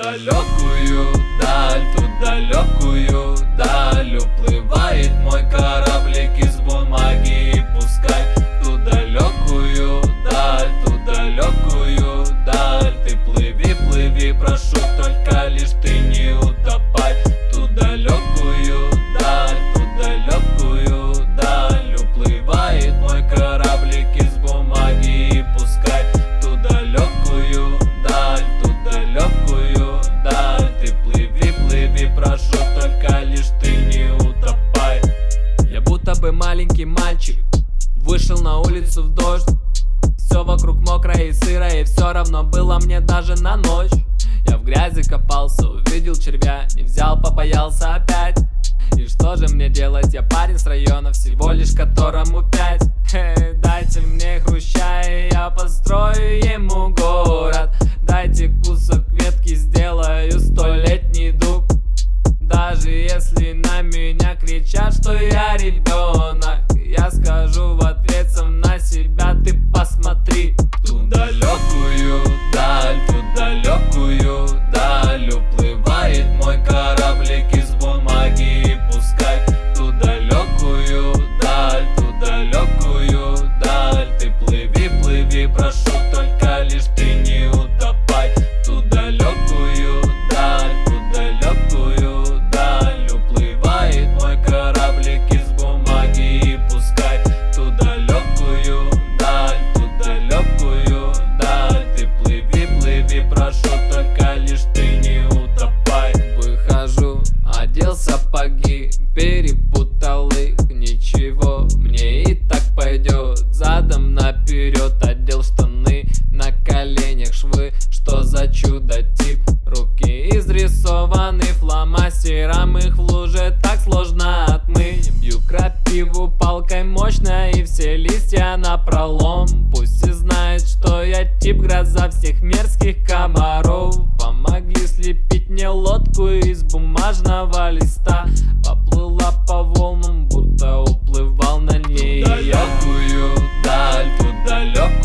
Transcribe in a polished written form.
далекую даль уплывает мой кораблик из бумаги. И пускай ту далекую даль ты плыви, плыви, прошу, только лишь ты не утопай. Ту далекую даль уплывает мой кораблик из бумаги. И пускай ту далекую даль ты плыви, плыви, прошу, только лишь ты не утопай. Я будто бы маленький мальчик, вышел на улицу в дождь. Все вокруг мокрое и сырое, и все равно было мне даже на ночь. Я в грязи копался, увидел червя и взял, побоялся опять. И что же мне делать? Я парень с района, всего лишь которому 5. Дайте мне хруща, и я построю ему город. Дайте кусок ветки, сделаю 100-летний дуб. Даже если на меня кричат, что я ребенок, я скажу в ответ сам на себя: ты посмотри. Ту далекую даль уплывает мой кораблик из бумаги. И пускай ту далекую даль ты плыви, плыви, прошу, только лишь ты не утопай. Ту далекую даль уплывает мой кораблик из бумаги. И пускай ту далекую даль ты плыви, плыви, прошу, только лишь ты не утопай. Выхожу, одел сапоги, перепутал их, ничего, мне и так пойдет. Задом наперед одел штаны, на коленях швы, что за чудо-тип. Руки изрисованы фломастером, их в луже так сложно отмыть. Бью крапиву палкой мощно, и все листья напролом. Пусть и знает, что я тип, гроза всех мерзких комаров. Помогли слепить мне лодку из бумажного листа. Поплыла по волнам, будто уплывал на ней. Ту далекую